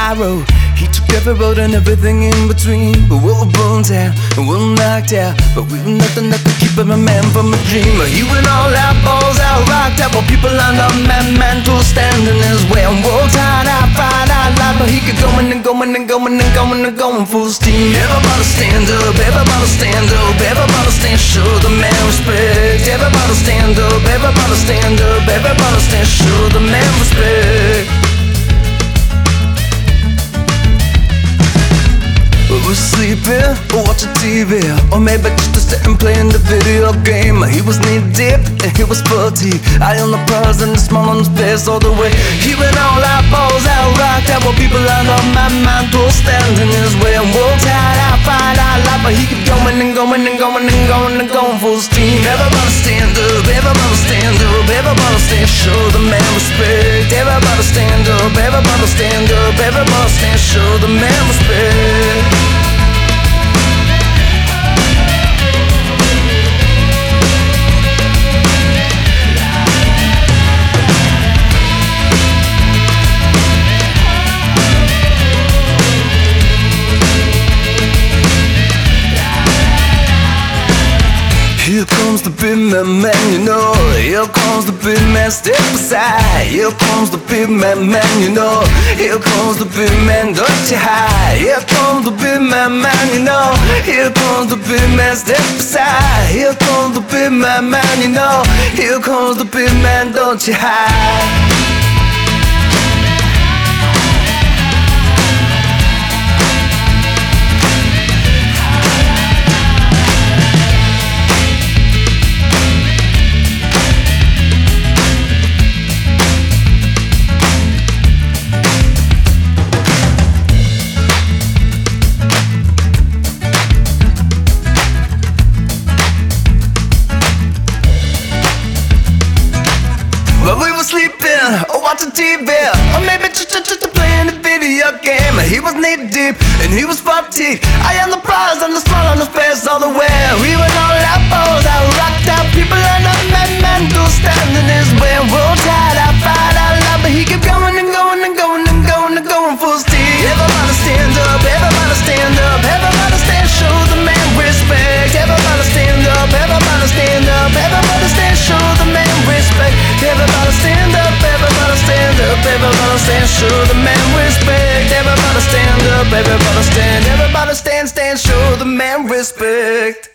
high road. He took every road and everything in between. But we were burned out and we were knocked out, but we were nothing that could keep a man from a dream. He went all out, balls out, rocked out, while people lined up, man to stand in his way. I'm world tired, I fight out loud, but he kept going and going and going and going and going full steam. Everybody stand up, everybody stand up, everybody stand, show the man respect. Everybody stand up, everybody stand up, everybody stand, show the man respect. We were sleeping or watching TV, or maybe just to sit and playing the video game. He was knee deep and he was fatigued. I on the prize and the small on his face all the way. He went all out, balls out, rocked out, while people lined up, my mind to stand in his way. I'm world tired, I fight out loud, but he kept going and going and going and going and going full steam. Everybody stand up, everybody stand up, everybody stand, show the man respect. Everybody stand up, everybody stand up, everybody stand, show the man respect. Here comes the big man, you know. Here comes the big man, step aside. Here comes the big man, you know. Here comes the big man, don't you hide. Here comes the big man, you know. Here comes the big man, step aside. Here comes the big man, you know. Here comes the big man, don't you hide. We were sleeping or watching TV, or maybe just playing a video game. He was knee deep and he was fatigued. I am the prize and the smile on his face all the way. We were all out, balls out, rocked out, people lined up, man to stand in his way. World tired, I fight out loud, but he kept going and going and going and going and going full steam. Everybody stand up, everybody stand up, everybody stand, show the man respect. Everybody stand up, everybody stand up, everybody stand, show the man respect. Everybody stand up, everybody stand up, everybody stand, show the man respect. Everybody stand up, everybody stand, show the man respect.